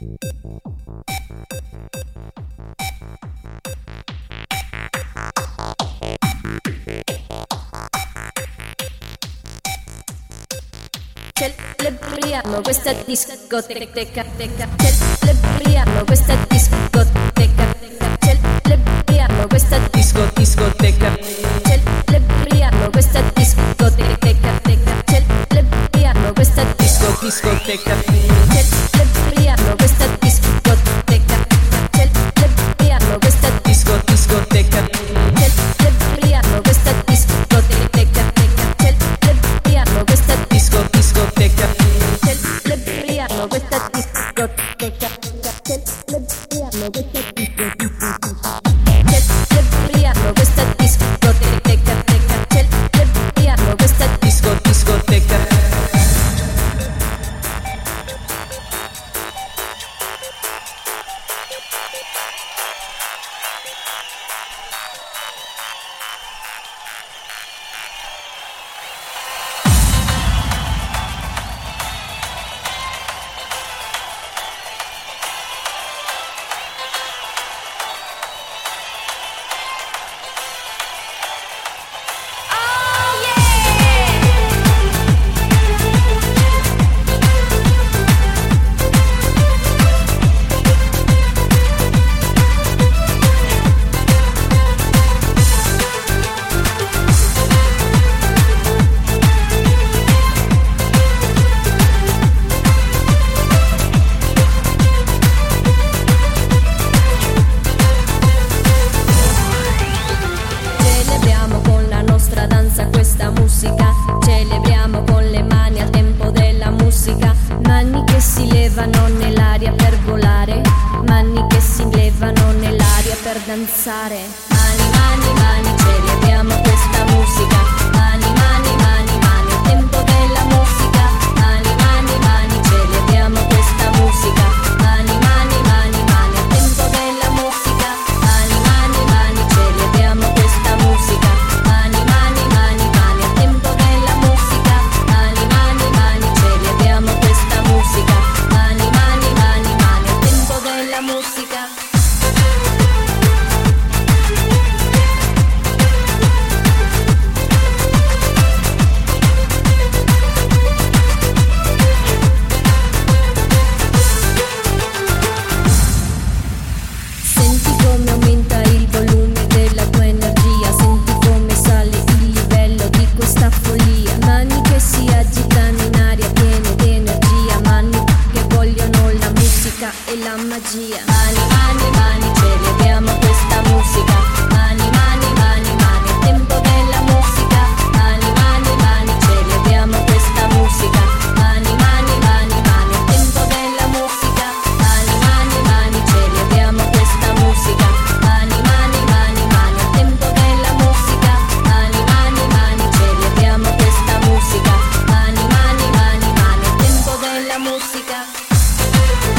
Celebriamo questa discoteca, celebriamo questa discoteca, celebriamo questa discoteca, celebriamo questa discoteca, celebriamo questa discoteca, celebriamo questa discoteca, celebriamo questa discoteca, celebriamo questa discoteca, celebriamo questa discoteca, celebriamo questa discoteca, celebriamo questa celebriamo questa discoteca, celebriamo questa discoteca. Celebriamo con le mani al tempo della musica, mani che si levano nell'aria per volare, mani che si levano nell'aria per danzare. Mani, mani, mani, celebriamo questa musica, mani, mani, mani, mani al tempo della musica, mani, mani, mani, celebriamo questa musica, mani, mani, mani, mani al tempo della musica, mani, mani, mani, celebriamo questa musica, mani, mani, mani, mani al tempo della musica, mani, mani, mani, celebriamo questa musica, mani, mani, mani, mani al tempo della musica. Senti come aumenta il volume della tua energia, senti come sale il livello di questa follia, mani che si agitano in aria piene di energia, mani che vogliono la musica e la magia. Mani, mani, mani, celebriamo questa musica, mani, mani, mani, mani al tempo della musica, mani, mani, mani, celebriamo questa musica, mani, mani, mani, mani al tempo della musica, mani, mani, mani, celebriamo questa musica, mani, mani, mani, mani al tempo della musica, mani, mani, mani, celebriamo questa musica, mani, mani, mani, mani al tempo della musica.